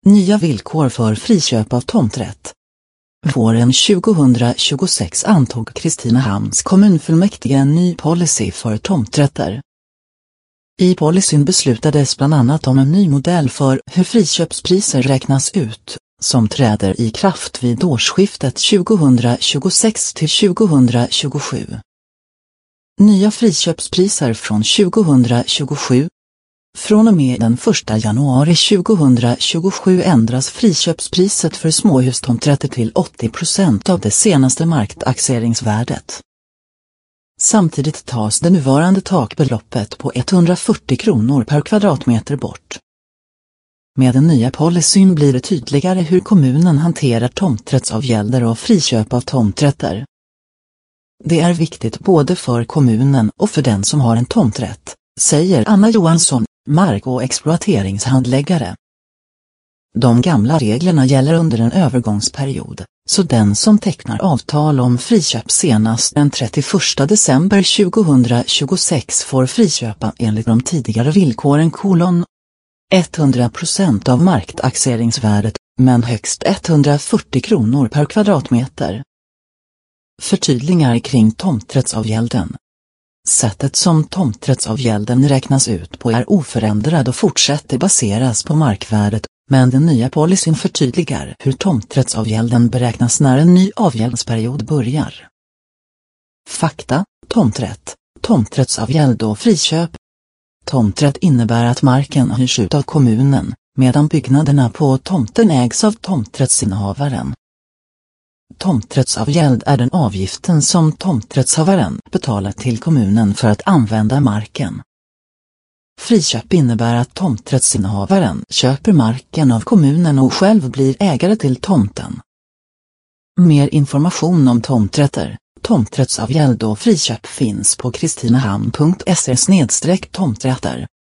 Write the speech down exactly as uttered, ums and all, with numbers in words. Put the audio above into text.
Nya villkor för friköp av tomträtt. Våren tjugohundratjugosex antog Kristinehamns kommunfullmäktige en ny policy för tomträtter. I policyn beslutades bland annat om en ny modell för hur friköpspriser räknas ut, som träder i kraft vid årsskiftet tjugohundratjugosex till tjugohundratjugosju. Nya friköpspriser från tjugohundratjugosju. Från och med den första januari tjugohundratjugosju ändras friköpspriset för småhustomträtter till åttio procent av det senaste marktaxeringsvärdet. Samtidigt tas det nuvarande takbeloppet på etthundrafyrtio kronor per kvadratmeter bort. Med den nya policyn blir det tydligare hur kommunen hanterar tomträttsavgälder och friköp av tomträtter. Det är viktigt både för kommunen och för den som har en tomträtt, säger Anna Johansson, mark- och exploateringshandläggare. De gamla reglerna gäller under en övergångsperiod, så den som tecknar avtal om friköp senast den trettioförsta december tjugohundratjugosex får friköpa enligt de tidigare villkoren kolon hundra procent av marktaxeringsvärdet, men högst etthundrafyrtio kronor per kvadratmeter. Förtydlingar kring tomträttsavgälden. Sättet som tomträttsavgälden räknas ut på är oförändrad och fortsätter baseras på markvärdet, men den nya policyn förtydligar hur tomträttsavgälden beräknas när en ny avgäldsperiod börjar. Fakta, tomträtt, tomträttsavgäld och friköp. Tomträtt innebär att marken hyrs ut av kommunen, medan byggnaderna på tomten ägs av tomträttsinnehavaren. Tomträttsavgäld är den avgiften som tomträttshavaren betalar till kommunen för att använda marken. Friköp innebär att tomträttsinnehavaren köper marken av kommunen och själv blir ägare till tomten. Mer information om tomträtter, tomträttsavgäld och friköp finns på kristinehamn punkt se slash tomträtter.